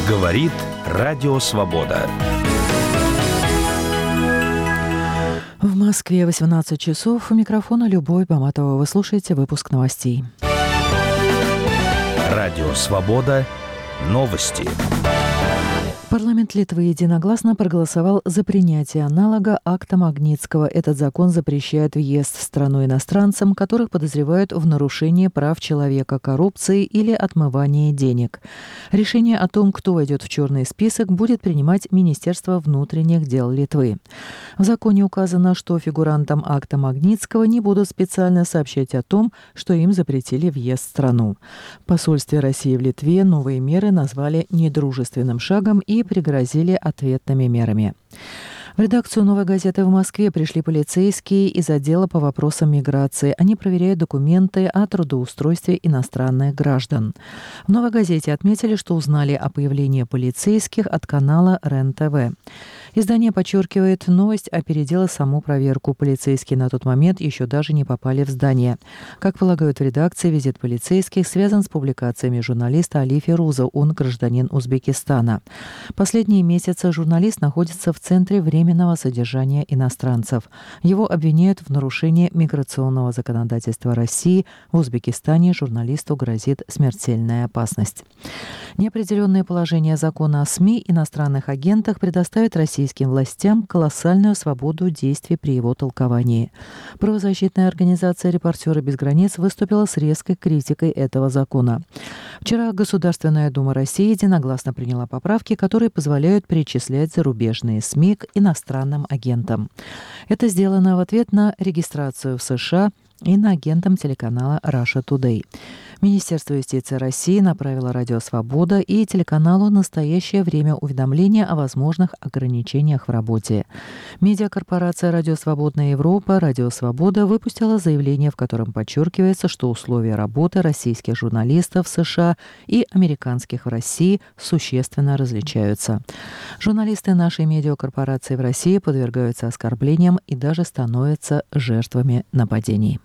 Говорит Радио Свобода. В Москве 18 часов. У микрофона Любовь Баматова. Вы слушаете выпуск новостей. Радио Свобода. Новости. Парламент Литвы единогласно проголосовал за принятие аналога акта Магнитского. Этот закон запрещает въезд в страну иностранцам, которых подозревают в нарушении прав человека, коррупции или отмывании денег. Решение о том, кто войдет в черный список, будет принимать Министерство внутренних дел Литвы. В законе указано, что фигурантам акта Магнитского не будут специально сообщать о том, что им запретили въезд в страну. В посольстве России в Литве новые меры назвали недружественным шагом и пригрозили ответными мерами. В редакцию «Новой газеты» в Москве пришли полицейские из отдела по вопросам миграции. Они проверяют документы о трудоустройстве иностранных граждан. В «Новой газете» отметили, что узнали о появлении полицейских от канала РЕН-ТВ. Издание подчеркивает, новость опередила саму проверку. Полицейские на тот момент еще даже не попали в здание. Как полагают в редакции, визит полицейских связан с публикациями журналиста Али Фируза. Он гражданин Узбекистана. Последние месяцы журналист находится в центре временного содержания иностранцев. Его обвиняют в нарушении миграционного законодательства России. В Узбекистане журналисту грозит смертельная опасность. Неопределенное положение закона о СМИ иностранных агентах предоставит российским властям колоссальную свободу действий при его толковании. Правозащитная организация «Репортеры без границ» выступила с резкой критикой этого закона. Вчера Государственная Дума России единогласно приняла поправки, которые позволяют причислять зарубежные СМИ к иностранным агентам. Это сделано в ответ на регистрацию в США иноагентом телеканала Russia Today. Министерство юстиции России направило Радио Свобода и телеканалу «Настоящее время» уведомления о возможных ограничениях в работе. Медиакорпорация «Радио Свободная Европа» «Радио Свобода» выпустила заявление, в котором подчеркивается, что условия работы российских журналистов в США и американских в России существенно различаются. Журналисты нашей медиакорпорации в России подвергаются оскорблениям и даже становятся жертвами нападений.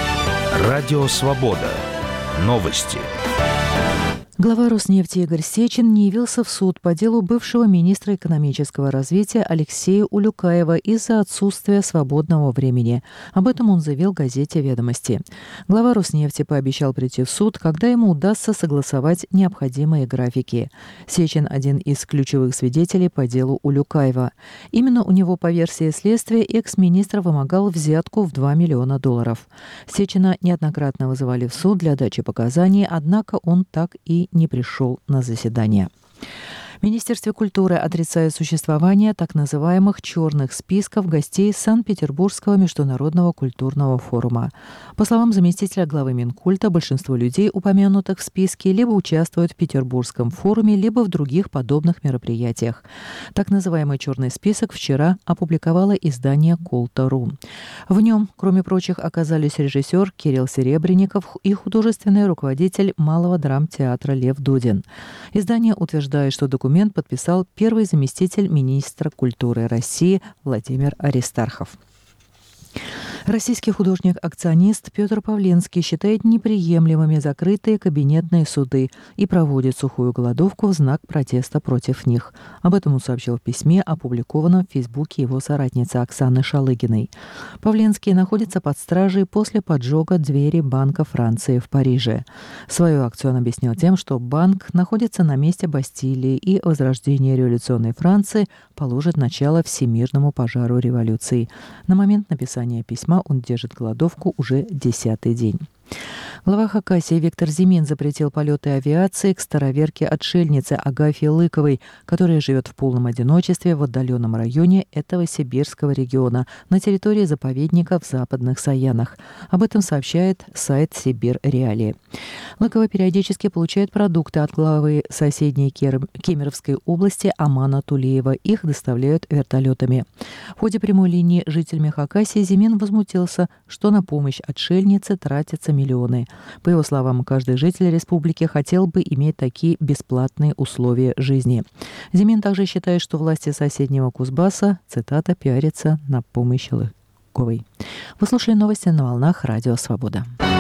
Радио Свобода. Новости. Глава Роснефти Игорь Сечин не явился в суд по делу бывшего министра экономического развития Алексея Улюкаева из-за отсутствия свободного времени. Об этом он заявил газете «Ведомости». Глава Роснефти пообещал прийти в суд, когда ему удастся согласовать необходимые графики. Сечин – один из ключевых свидетелей по делу Улюкаева. Именно у него, по версии следствия, экс-министр вымогал взятку в $2 миллиона. Сечина неоднократно вызывали в суд для дачи показаний, однако он так и не пришел на заседание. В Министерстве культуры отрицает существование так называемых «черных списков» гостей Санкт-Петербургского международного культурного форума. По словам заместителя главы Минкульта, большинство людей, упомянутых в списке, либо участвуют в Петербургском форуме, либо в других подобных мероприятиях. Так называемый «черный список» вчера опубликовало издание «Колта.ру». В нем, кроме прочих, оказались режиссер Кирилл Серебренников и художественный руководитель Малого драмтеатра Лев Дудин. Издание утверждает, что документ подписал первый заместитель министра культуры России Владимир Аристархов. Российский художник-акционист Петр Павленский считает неприемлемыми закрытые кабинетные суды и проводит сухую голодовку в знак протеста против них. Об этом он сообщил в письме, опубликованном в Фейсбуке его соратницы Оксаны Шалыгиной. Павленский находится под стражей после поджога двери Банка Франции в Париже. Свою акцию он объяснил тем, что банк находится на месте Бастилии, и возрождение революционной Франции положит начало всемирному пожару революции. На момент написания письма он держит голодовку уже 10-й день. Глава Хакасии Виктор Зимин запретил полеты авиации к староверке-отшельнице Агафье Лыковой, которая живет в полном одиночестве в отдаленном районе этого сибирского региона на территории заповедника в Западных Саянах. Об этом сообщает сайт Сибирь Реалии. Лыкова периодически получает продукты от главы соседней Кемеровской области Амана Тулеева. Их доставляют вертолетами. В ходе прямой линии с жителями Хакасии Зимин возмутился, что на помощь отшельнице тратятся миллионы. По его словам, каждый житель республики хотел бы иметь такие бесплатные условия жизни. Зимин также считает, что власти соседнего Кузбасса, цитата, пиарятся на помощи Лыковой. Вы слушали новости на волнах Радио Свобода.